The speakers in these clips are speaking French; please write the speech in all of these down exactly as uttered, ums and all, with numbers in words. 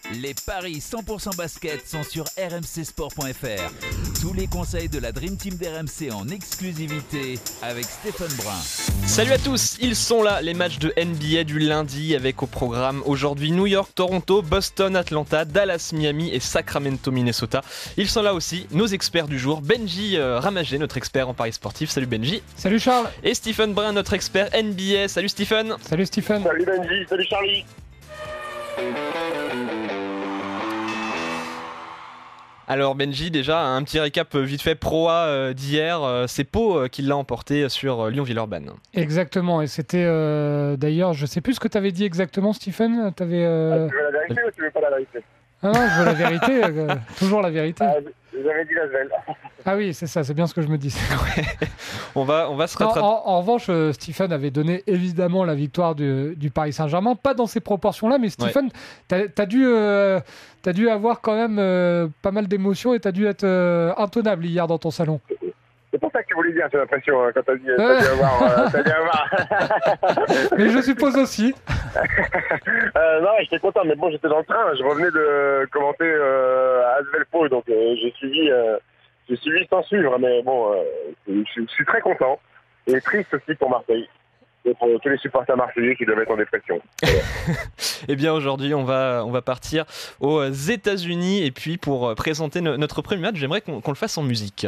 Les paris cent pour cent basket sont sur r m c sport point f r. Tous les conseils de la Dream Team d'R M C en exclusivité avec Stéphane Brun. Salut à tous, ils sont là, les matchs de N B A du lundi avec au programme aujourd'hui New York, Toronto, Boston, Atlanta, Dallas, Miami et Sacramento, Minnesota. Ils sont là aussi, nos experts du jour, Benji euh, Ramagé, notre expert en paris sportif. Salut Benji. Salut Charles. Et Stephen Brun, notre expert N B A. Salut Stephen. Salut Stephen. Salut Benji, salut Charlie. Alors Benji, déjà un petit récap vite fait pro A euh, d'hier, euh, c'est Pau euh, qui l'a emporté sur euh, Lyon-Villeurbanne. Exactement, et c'était euh, d'ailleurs, je sais plus ce que tu avais dit exactement Stephen. T'avais, euh... ah, tu veux la vérité ou tu veux pas la vérité? Ah non, je veux la vérité, euh, toujours la vérité. Ah, j'avais dit la Svel. Ah oui, c'est ça, c'est bien ce que je me dis. Ouais. on, va, on va se rattraper. En, en, en revanche, euh, Stephen avait donné évidemment la victoire du, du Paris Saint-Germain, pas dans ces proportions-là, mais Stephen, ouais. t'as, t'as, dû, euh, t'as dû avoir quand même euh, pas mal d'émotions et t'as dû être euh, intenable hier dans ton salon. C'est pour ça que tu voulais dire, j'ai l'impression, hein, quand t'as dit, t'as dû avoir. Euh, t'as dû avoir. Mais je suppose aussi. euh, non, j'étais content, mais bon, j'étais dans le train, je revenais de commenter euh, à Asvel-Pau, donc euh, j'ai suivi, euh, j'ai suivi sans suivre, mais bon, euh, je, je suis très content et triste aussi pour Marseille. Et pour tous les supporters marseillais qui doivent être en dépression. Eh bien aujourd'hui on va, on va partir aux États-Unis et puis pour présenter no- notre premier match, j'aimerais qu'on, qu'on le fasse en musique.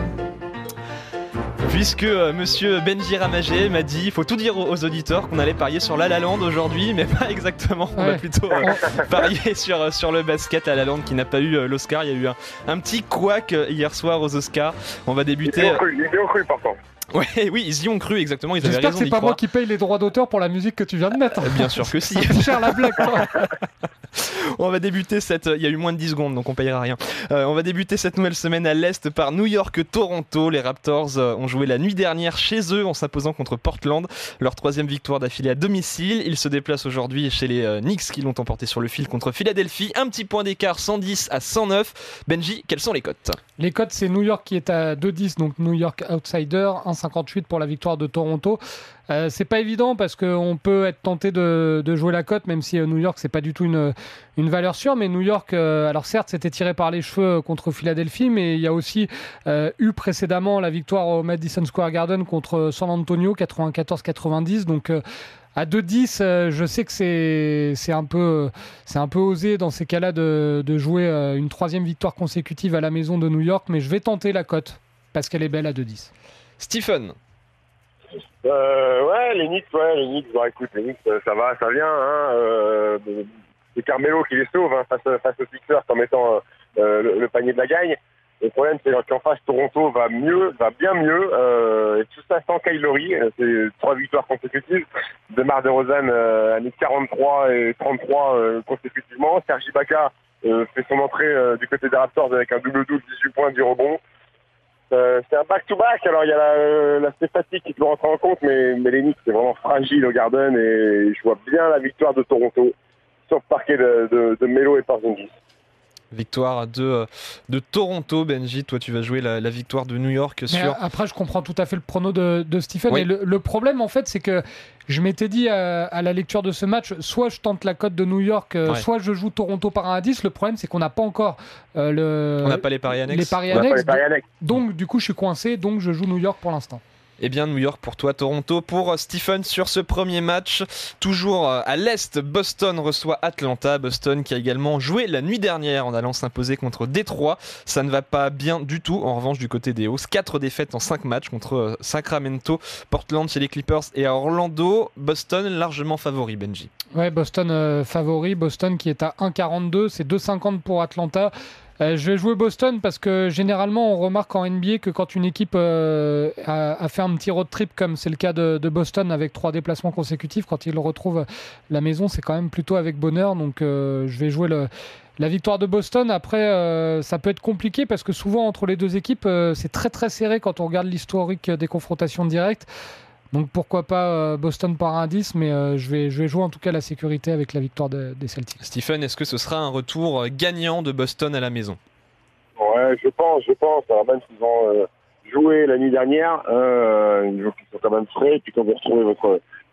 Puisque euh, monsieur Benji Ramagé m'a dit, il faut tout dire aux, aux auditeurs qu'on allait parier sur La La Land aujourd'hui, mais pas exactement, on ouais. va plutôt euh, parier sur, sur le basket La La Land qui n'a pas eu euh, l'Oscar. Il y a eu un, un petit couac euh, hier soir aux Oscars. On va débuter... Ils y ont cru, ils y ont cru pourtant. Ouais, oui, ils y ont cru, exactement, ils J'espère avaient raison que c'est d'y pas croire. Moi qui paye les droits d'auteur pour la musique que tu viens de mettre. Bien sûr que si. Cher la blague, quoi. On va débuter cette... Il y a eu moins de dix secondes, donc on payera rien. Euh, on va débuter cette nouvelle semaine à l'Est par New York-Toronto. Les Raptors euh, ont joué la nuit dernière chez eux en s'imposant contre Portland. Leur troisième victoire d'affilée à domicile. Ils se déplacent aujourd'hui chez les euh, Knicks qui l'ont emporté sur le fil contre Philadelphie. Un petit point d'écart, cent dix à cent neuf. Benji, quelles sont les cotes ? Les cotes, c'est New York qui est à deux dix, donc New York outsider, un cinquante-huit pour la victoire de Toronto. Euh, c'est pas évident parce qu'on peut être tenté de, de jouer la cote, même si euh, New York c'est pas du tout une, une valeur sûre, mais New York, euh, alors certes c'était tiré par les cheveux contre Philadelphie, mais il y a aussi euh, eu précédemment la victoire au Madison Square Garden contre San Antonio, quatre-vingt-quatorze quatre-vingt-dix, donc euh, à deux dix, euh, je sais que c'est, c'est, un peu, c'est un peu osé dans ces cas-là de, de jouer euh, une troisième victoire consécutive à la maison de New York, mais je vais tenter la cote parce qu'elle est belle à deux dix. Stephen. Euh, ouais, les Knicks, ouais, les Knicks, bon, écoute, les Knicks, ça va, ça vient, hein, euh, c'est Carmelo qui les sauve, hein, face, face aux Sixers en mettant euh, le, le panier de la gagne. Le problème, c'est qu'en face, Toronto va mieux, va bien mieux, euh, et tout ça sans Kylori, c'est trois victoires consécutives. DeMar DeRozan euh, a mis quarante-trois et trente-trois euh, consécutivement. Serge Ibaka euh, fait son entrée euh, du côté des Raptors avec un double-double, dix-huit points, dix rebonds. Euh, c'est un back-to-back, alors il y a la, l'aspect fatigue qui doit rentrer en compte, mais, mais les Knicks, c'est vraiment fragile au Garden, et je vois bien la victoire de Toronto, sauf parquet de, de, de Melo et Porzingis. Victoire de, de Toronto. Benji, toi tu vas jouer la, la victoire de New York sur... Mais après je comprends tout à fait le prono de, de Stephen, oui. Et le, le problème en fait c'est que je m'étais dit à, à la lecture de ce match, soit je tente la cote de New York, euh, ouais. soit je joue Toronto par un à dix. Le problème c'est qu'on n'a pas encore euh, le... On n'a pas les paris annexes. Les paris annexes, les paris annexes. Donc, donc du coup je suis coincé, donc je joue New York pour l'instant. Eh bien, New York pour toi, Toronto pour Stephen sur ce premier match. Toujours à l'Est, Boston reçoit Atlanta. Boston qui a également joué la nuit dernière en allant s'imposer contre Détroit. Ça ne va pas bien du tout. En revanche, du côté des Hawks, quatre défaites en cinq matchs contre Sacramento, Portland chez les Clippers et à Orlando. Boston largement favori, Benji. Ouais, Boston euh, favori. Boston qui est à un quarante-deux. C'est deux cinquante pour Atlanta. Euh, je vais jouer Boston parce que généralement on remarque en N B A que quand une équipe euh, a, a fait un petit road trip comme c'est le cas de, de Boston avec trois déplacements consécutifs, quand ils retrouvent la maison c'est quand même plutôt avec bonheur, donc euh, je vais jouer le, la victoire de Boston. Après euh, ça peut être compliqué parce que souvent entre les deux équipes euh, c'est très très serré quand on regarde l'historique des confrontations directes. Donc pourquoi pas euh, Boston par un dix, mais euh, je, vais, je vais jouer en tout cas la sécurité avec la victoire de, des Celtics. Stephen, est-ce que ce sera un retour gagnant de Boston à la maison ? Ouais, je pense, je pense. Alors même s'ils ont euh, joué la nuit dernière, euh, ils sont quand même frais, et puis quand vous retrouvez votre,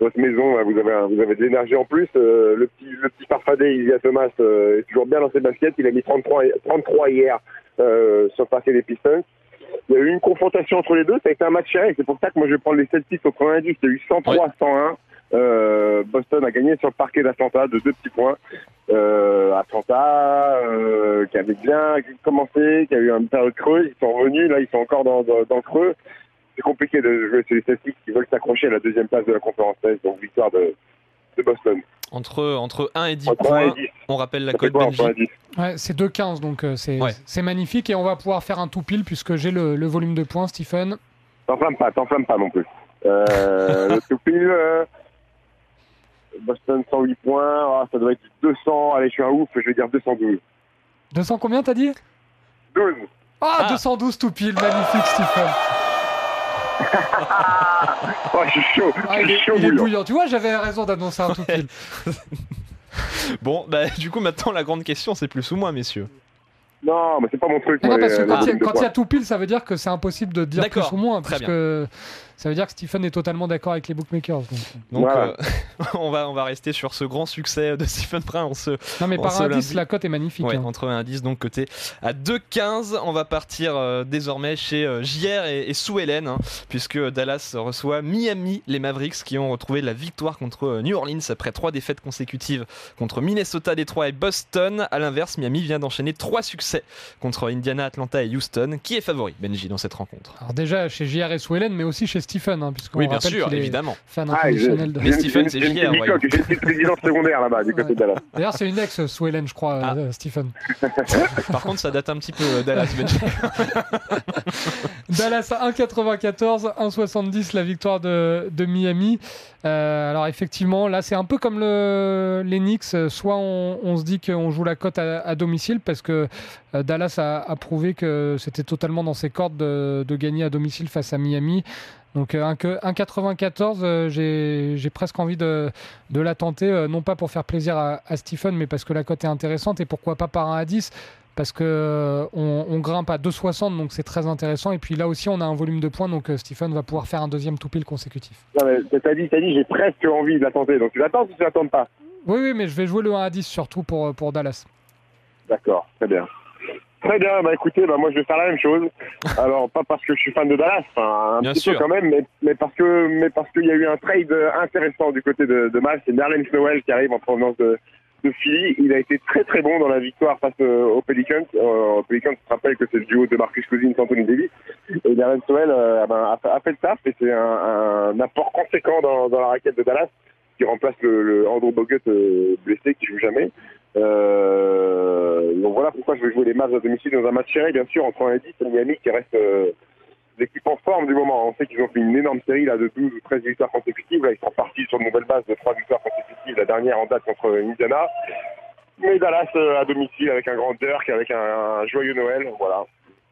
votre maison, là, vous avez un, vous avez de l'énergie en plus. Euh, le petit le petit farfadet Isaiah Thomas euh, est toujours bien dans ses baskets. Il a mis trente-trois, trente-trois hier euh, sur le parquet des Pistons. Il y a eu une confrontation entre les deux, ça a été un match serré. C'est pour ça que moi je vais prendre les Celtics au quatre-vingt-dix. Il y a eu cent trois à cent un. Euh, Boston a gagné sur le parquet d'Atlanta de deux petits points. Euh, Atlanta euh, qui avait bien commencé, qui a eu un période creuse. Ils sont revenus, là ils sont encore dans, dans, dans le creux. C'est compliqué de jouer sur les Celtics qui veulent s'accrocher à la deuxième place de la conférence Est, donc victoire de, de Boston. Entre, entre un et dix entre points, un et dix. On rappelle la Ça cote quoi, Benji. Ouais, c'est deux quinze, donc euh, c'est, ouais. c'est magnifique. Et on va pouvoir faire un tout pile puisque j'ai le, le volume de points, Stephen. T'enflamme pas, t'enflamme pas non plus. Euh, le tout pile, euh, Boston cent huit points, ah, ça doit être deux cents, allez je suis un ouf, je vais dire deux cent douze. deux cents combien t'as dit? douze. Ah, Ah. deux cent douze tout pile, magnifique Stephen. Oh, je suis chaud, Ah, je il suis est, chaud il est bouillant. bouillant. Tu vois, j'avais raison d'annoncer un tout pile. Bon, bah du coup maintenant la grande question c'est plus ou moins, messieurs. Non, mais c'est pas mon truc. Non, moi, non, parce que les- quand les il y a- lignes de quand il y a points. tout pile, ça veut dire que c'est impossible de dire D'accord, plus ou moins. très Parce que ça veut dire que Stephen est totalement d'accord avec les bookmakers. Donc. Donc Voilà. euh, on, va, on va rester sur ce grand succès de Stephen Brun. On se, Non, mais On par se indice, lundi. la cote est magnifique. ouais, hein. entre un dix donc côté à deux quinze. On va partir euh, désormais chez euh, J R et, et Sue Ellen, hein, puisque Dallas reçoit Miami, les Mavericks qui ont retrouvé la victoire contre euh, New Orleans après trois défaites consécutives contre Minnesota, Détroit et Boston. À l'inverse, Miami vient d'enchaîner trois succès contre Indiana, Atlanta et Houston. Qui est favori, Benji, dans cette rencontre? Alors déjà chez J R et Swellen, mais aussi chez Stephen, hein, puisqu'on Oui, bien rappelle sûr, qu'il est évidemment. fan Ah, j'ai- inconditionnel de... Mais j'ai- Stephen, j'ai- c'est j'ai une J R, petite voyons. bicoque, j'ai une petite présidence secondaire là-bas du côté Ouais. de Dallas. D'ailleurs, c'est une ex Swellen, je crois, Ah. euh, Stephen. Par contre, ça date un petit peu euh, Dallas, Benji. Dallas à un quatre-vingt-quatorze, un soixante-dix la victoire de, de Miami. Euh, alors effectivement, là c'est un peu comme le, les Knicks. Soit on, on se dit qu'on joue la cote à, à domicile parce que euh, Dallas a, a prouvé que c'était totalement dans ses cordes de, de gagner à domicile face à Miami. Donc euh, un, que- un quatre-vingt-quatorze, euh, j'ai, j'ai presque envie de, de la tenter, euh, non pas pour faire plaisir à, à Stephen, mais parce que la cote est intéressante et pourquoi pas par un à dix. Parce que euh, on, on grimpe à deux soixante, donc c'est très intéressant. Et puis là aussi, on a un volume de points, donc euh, Stephen va pouvoir faire un deuxième tout pile consécutif. Non, mais t'as dit, t'as dit, j'ai presque envie de la tenter. Donc tu l'attends ou tu l'attends pas? Oui, oui, mais je vais jouer le un à dix surtout pour, euh, pour Dallas. D'accord, très bien. Très bien, bah écoutez, bah moi je vais faire la même chose. Alors pas parce que je suis fan de Dallas, enfin un Bien petit sûr. peu quand même, mais, mais parce que mais parce qu'il y a eu un trade intéressant du côté de, de Mavs. C'est Nerlens Noel qui arrive en provenance de, de Philly. Il a été très très bon dans la victoire face euh, aux Pelicans. Euh, aux Pelicans, tu te rappelles que c'est le duo de Marcus Cousins, Anthony Davis. Et Nerlens Noel euh, ben, a, fait- a fait le taf et c'est un, un apport conséquent dans, dans la raquette de Dallas qui remplace le, le Andrew Bogut euh, blessé qui joue jamais. Euh, donc voilà pourquoi je vais jouer les Mavs à domicile dans un match serré, bien sûr, entre un et dix. C'est Miami qui reste euh, l'équipe en forme du moment. On sait qu'ils ont fait une énorme série là, de douze ou treize victoires consécutives. Là, ils sont partis sur une nouvelle base de trois victoires consécutives. La dernière en date contre Indiana. Mais Dallas euh, à domicile avec un grand Dirk, avec un, un joyeux Noël. Voilà.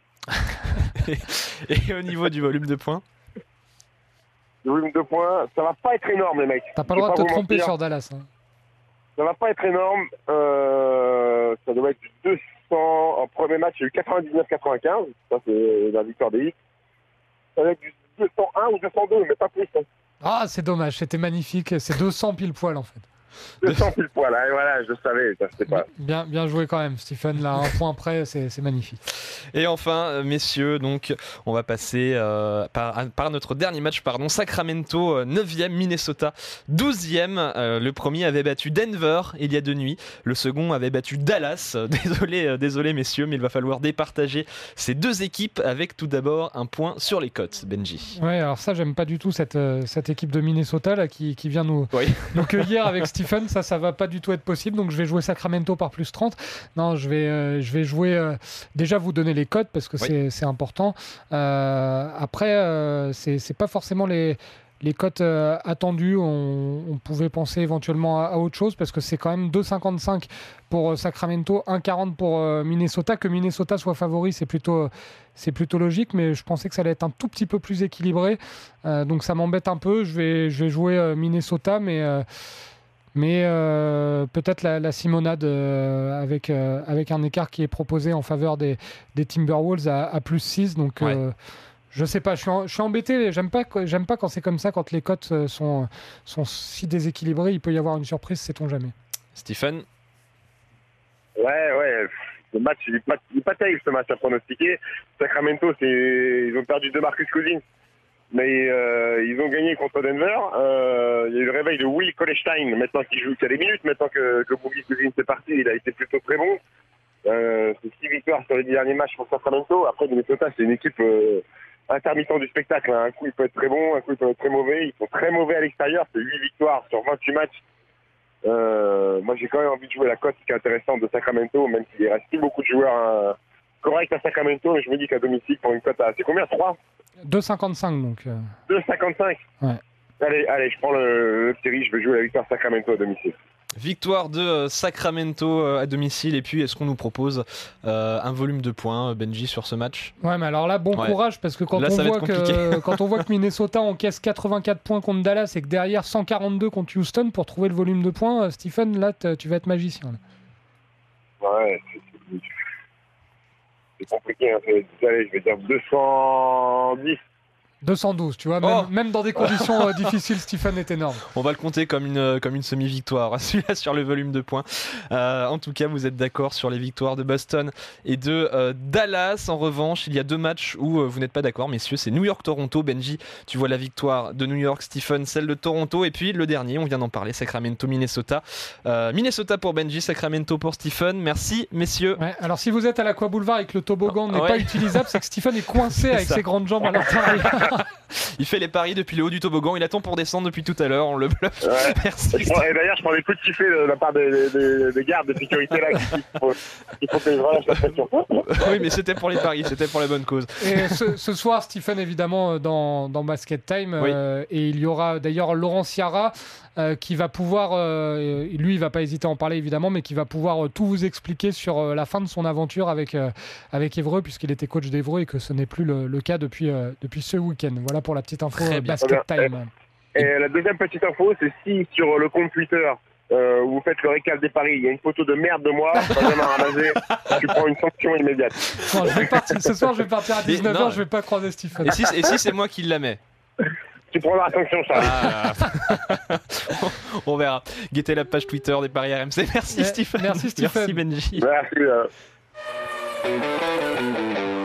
Et au niveau du volume de points? Le volume de points, ça va pas être énorme, les mecs. T'as pas Je le droit vais de te vous tromper mentir. sur Dallas. hein. Ça va pas être énorme. Euh, ça doit être du deux cents. En premier match, il y a eu quatre-vingt-dix-neuf quatre-vingt-quinze. Ça, c'est la victoire des X. Ça va être du deux cent un ou deux cent deux, mais pas plus. hein. Ah, c'est dommage, c'était magnifique. C'est deux cents pile poil en fait. deux cents pile poil. hein, Et voilà, je savais. Ça, c'était pas. Bien, bien joué quand même, Stephen. Là, un point près, c'est, c'est magnifique. Et enfin, euh, messieurs, donc, on va passer euh, par, par notre dernier match, pardon, Sacramento euh, neuvième, Minnesota douzième. Euh, le premier avait battu Denver il y a deux nuits. Le second avait battu Dallas. Euh, Désolé, euh, désolé messieurs, mais il va falloir départager ces deux équipes avec tout d'abord un point sur les cotes, Benji. Ouais, alors ça, j'aime pas du tout cette, euh, cette équipe de Minnesota là, qui, qui vient nous, Oui. nous cueillir avec Stephen. Ça, ça va pas du tout être possible. Donc, je vais jouer Sacramento par plus trente. Non, je vais, euh, je vais jouer. euh, déjà, vous donner les cotes parce que Oui. c'est, c'est important. Euh, après, euh, c'est, c'est pas forcément les. Les cotes euh, attendues, on, on pouvait penser éventuellement à, à autre chose parce que c'est quand même deux virgule cinquante-cinq pour euh, Sacramento, un virgule quarante pour euh, Minnesota. Que Minnesota soit favori, c'est plutôt, euh, c'est plutôt logique, mais je pensais que ça allait être un tout petit peu plus équilibré. Euh, donc ça m'embête un peu. Je vais, je vais jouer euh, Minnesota, mais, euh, mais euh, peut-être la, la Simonade euh, avec, euh, avec un écart qui est proposé en faveur des, des Timberwolves à, à plus six. Donc. Ouais. Euh, Je sais pas, je suis, en, je suis embêté. J'aime pas, j'aime pas quand c'est comme ça, quand les cotes sont, sont si déséquilibrées. Il peut y avoir une surprise, sait-on jamais. Stephen? Ouais, ouais. Le match, il n'est pas, il est pas terrible ce match à pronostiquer. Sacramento, c'est, ils ont perdu de Marcus Cousins, mais euh, ils ont gagné contre Denver. Euh, il y a eu le réveil de Will Colestein, maintenant qu'il joue, qu'il y a des minutes, maintenant que, que Boogie Cousins est parti, il a été plutôt très bon. Euh, c'est six victoires sur les dix derniers matchs pour Sacramento. Après, Minnesota, c'est une équipe euh, intermittent du spectacle. Hein. Un coup, il peut être très bon, un coup, il peut être très mauvais. Ils sont très mauvais à l'extérieur. C'est huit victoires sur vingt-huit matchs. Euh, moi, j'ai quand même envie de jouer la cote qui est intéressante de Sacramento, même s'il reste plus beaucoup de joueurs hein, corrects à Sacramento. Mais je me dis qu'à domicile, pour une cote à... C'est combien? trois deux virgule cinquante-cinq, donc... Euh... deux virgule cinquante-cinq Ouais. Allez, allez, je prends le, le petit riche. Je vais jouer la victoire Sacramento à domicile. Victoire de euh, Sacramento euh, à domicile. Et puis, est-ce qu'on nous propose euh, un volume de points, Benji, sur ce match? Ouais, mais alors là, bon ouais. courage, parce que quand, là, on voit que, quand on voit que Minnesota encaisse quatre-vingt-quatre points contre Dallas et que derrière cent quarante-deux contre Houston, pour trouver le volume de points, euh, Stephen, là, tu vas être magicien. Là. Ouais, c'est, c'est, c'est compliqué. Hein. Allez, je vais dire deux cent dix. deux cent douze, tu vois, oh même, même dans des conditions euh, difficiles, Stephen est énorme. On va le compter comme une, comme une semi-victoire, celui-là sur le volume de points. Euh, en tout cas, vous êtes d'accord sur les victoires de Boston et de euh, Dallas. En revanche, il y a deux matchs où euh, vous n'êtes pas d'accord, messieurs. C'est New York-Toronto. Benji, tu vois la victoire de New York, Stephen, celle de Toronto. Et puis le dernier, on vient d'en parler, Sacramento-Minnesota. Euh, Minnesota pour Benji, Sacramento pour Stephen. Merci, messieurs. Ouais, alors, si vous êtes à l'Aqua Boulevard et que le toboggan oh, n'est ouais. pas utilisable, c'est que Stephen est coincé avec ça. ses grandes jambes à l'intérieur. Il fait les paris depuis le haut du toboggan, il attend pour descendre depuis tout à l'heure, on le bluffe. Ouais. Merci. Et, prends, et d'ailleurs, je prends des coups de sifflet de la part des, des, des gardes de sécurité là qui faut, il faut que je relâche la pression. Oui, mais c'était pour les paris, c'était pour la bonne cause. Et ce, ce soir, Stephen, évidemment, dans, dans Basket Time, oui. euh, et il y aura d'ailleurs Laurent Ciara euh, qui va pouvoir, euh, lui, il va pas hésiter à en parler évidemment, mais qui va pouvoir euh, tout vous expliquer sur euh, la fin de son aventure avec, euh, avec Évreux, puisqu'il était coach d'Évreux et que ce n'est plus le, le cas depuis, euh, depuis ce week-end. Voilà pour la petite info euh, Basket Time. Et, et la deuxième petite info, c'est si sur le compte Twitter, Euh, où vous faites le récal des paris, il y a une photo de merde de moi, Benjamin Ramazé, tu prends une sanction immédiate. Non, je vais partir, ce soir, je vais partir à dix-neuf heures, je vais pas croiser Stephen. Et si, et si c'est moi qui la mets? Tu prendras la sanction, Charles. Ah. On verra. Guettez la page Twitter des paris R M C. Merci, ouais, Stephen. Merci, Stephen. Merci, Benji. Merci. Euh...